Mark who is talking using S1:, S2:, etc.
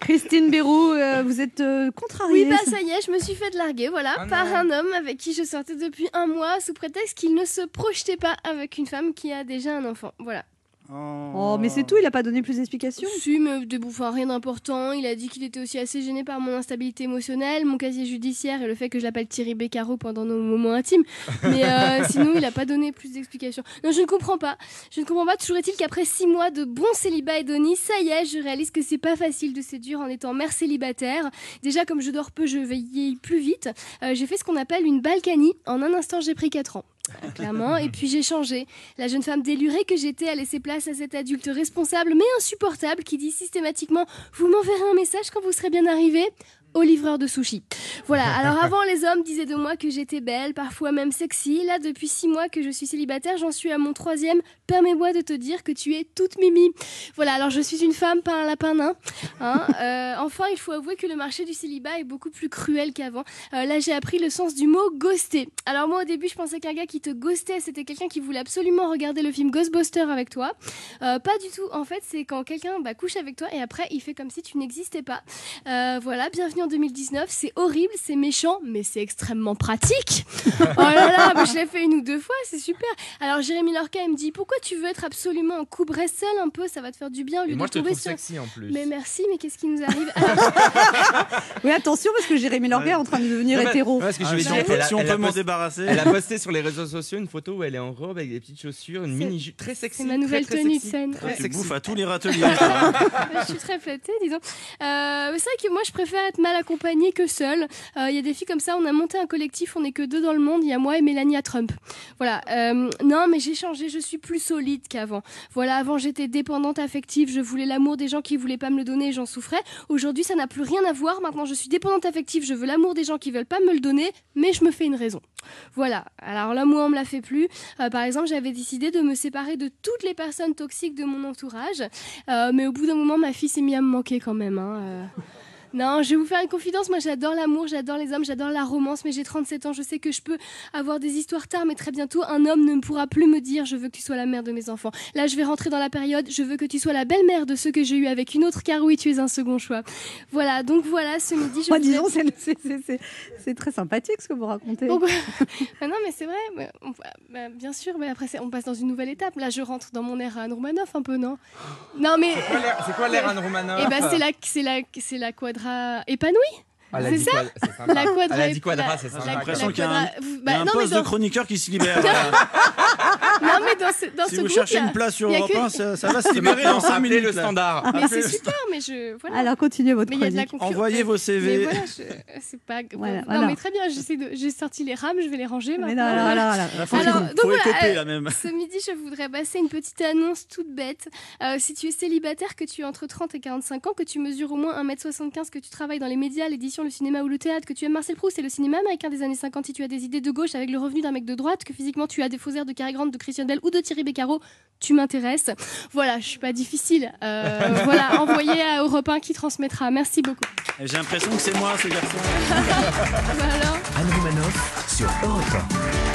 S1: Christine Béroux, vous êtes contrariée.
S2: Oui, ça y est, je me suis fait larguer, par un homme avec qui je sortais depuis un mois sous prétexte qu'il ne se projetait pas avec une femme qui a déjà un enfant. Voilà.
S1: Oh, mais c'est tout, il a pas donné plus d'explications?
S2: Si, mais rien d'important. Il a dit qu'il était aussi assez gêné par mon instabilité émotionnelle, mon casier judiciaire et le fait que je l'appelle Thierry Beccaro pendant nos moments intimes. Mais sinon, il a pas donné plus d'explications. Non, je ne comprends pas. Toujours est-il qu'après 6 mois de bon célibat hédoniste, ça y est, je réalise que c'est pas facile de séduire en étant mère célibataire. Déjà, comme je dors peu, je vieillis plus vite. J'ai fait ce qu'on appelle une balkanie. En un instant, j'ai pris 4 ans. Clairement, et puis j'ai changé. La jeune femme délurée que j'étais a laissé place à cet adulte responsable mais insupportable qui dit systématiquement « Vous m'enverrez un message quand vous serez bien arrivé ?» au livreur de sushi. Voilà, alors avant les hommes disaient de moi que j'étais belle, parfois même sexy. Là, depuis 6 mois que je suis célibataire, j'en suis à mon 3e. Permets-moi de te dire que tu es toute mimi. Voilà, alors je suis une femme, pas un lapin nain. Enfin, il faut avouer que le marché du célibat est beaucoup plus cruel qu'avant. Là, j'ai appris le sens du mot ghoster. Alors moi, au début, je pensais qu'un gars qui te ghostait, c'était quelqu'un qui voulait absolument regarder le film Ghostbusters avec toi. Pas du tout. En fait, c'est quand quelqu'un couche avec toi et après, il fait comme si tu n'existais pas. Voilà, bienvenue en 2019. C'est horrible, c'est méchant, mais c'est extrêmement pratique. Oh là là, mais je l'ai fait 1 ou 2 fois, c'est super. Alors Jérémy Lorca, il me dit, pourquoi tu veux être absolument en couple? Reste seul un peu, ça va te faire du bien.
S3: Et moi, je te trouve sexy en plus.
S2: Mais merci, mais qu'est-ce qui nous arrive?
S1: Oui, attention, parce que Jérémy Lorca est en train de devenir hétéro.
S3: Parce que je vais dire, si on peut m'en débarrasser. Elle a posté sur les réseaux sociaux une photo où elle est en robe avec des petites chaussures, une mini-jupe très sexy.
S2: C'est ma nouvelle tenue de scène.
S4: Tu bouffes à tous les râteliers.
S2: Je suis très flattée, disons. C'est vrai que moi, je préfère être mal accompagnée que seule. Il y a des filles comme ça, on a monté un collectif, on n'est que 2 dans le monde, il y a moi et Melania Trump. Voilà. Non, mais j'ai changé, je suis plus solide qu'avant. Voilà, avant j'étais dépendante affective, je voulais l'amour des gens qui voulaient pas me le donner et j'en souffrais. Aujourd'hui, ça n'a plus rien à voir. Maintenant, je suis dépendante affective, je veux l'amour des gens qui veulent pas me le donner, mais je me fais une raison. Voilà. Alors là, moi, on me l'a fait plus. Par exemple, j'avais décidé de me séparer de toutes les personnes toxiques de mon entourage. Mais au bout d'un moment, ma fille s'est mise à me manquer quand même. Non, je vais vous faire une confidence. Moi, j'adore l'amour, j'adore les hommes, j'adore la romance, mais j'ai 37 ans. Je sais que je peux avoir des histoires tard, mais très bientôt, un homme ne pourra plus me dire « Je veux que tu sois la mère de mes enfants ». Là, je vais rentrer dans la période « Je veux que tu sois la belle-mère de ceux que j'ai eu avec une autre, car oui, tu es un second choix ». Voilà, donc voilà, ce midi,
S1: disons, c'est très sympathique ce que vous racontez.
S2: Donc, non, mais c'est vrai. Bien sûr, mais après, on passe dans une nouvelle étape. Là, je rentre dans mon ère Anne Romanoff un peu, non? Non, mais...
S3: C'est quoi l'ère Anne Romanoff?
S2: Eh ben, c'est la quadra épanouie. C'est ça? La quadra.
S3: Elle a dit quadra, c'est ça.
S4: J'ai l'impression qu'il y a un poste de chroniqueur qui se libère.
S2: Non, mais dans ce
S4: si vous
S2: groupe,
S4: cherchez une place sur Europe 1, ça va se libérer en 5 minutes.
S3: Le standard.
S2: Mais c'est super, mais voilà.
S1: Alors, continuez votre
S2: Mais il y a de la
S1: chronique.
S2: concurrence.
S4: Envoyez vos CV.
S2: Mais voilà, c'est pas...
S1: Voilà,
S2: non,
S1: voilà.
S2: mais très bien, j'ai sorti les rames, je vais les ranger
S1: Mais
S2: maintenant.
S1: non, voilà.
S4: Faut écoper là même.
S2: Ce midi, je voudrais passer une petite annonce toute bête. Si tu es célibataire, que tu es entre 30 et 45 ans, que tu mesures au moins 1m75, que tu travailles dans les médias, l'édition, le cinéma ou le théâtre, que tu aimes Marcel Proust et le cinéma américain des années 50, si tu as des idées de gauche avec le revenu d'un mec de droite, que physiquement tu as des faux airs de Cary Grant, de Christian Bale ou de Thierry Beccaro, tu m'intéresses. Voilà, je suis pas difficile. Voilà, envoyez à Europe 1 qui transmettra. Merci beaucoup.
S4: J'ai l'impression que c'est moi ce garçon.
S2: Voilà.
S5: Anne Romanoff sur Europe 1.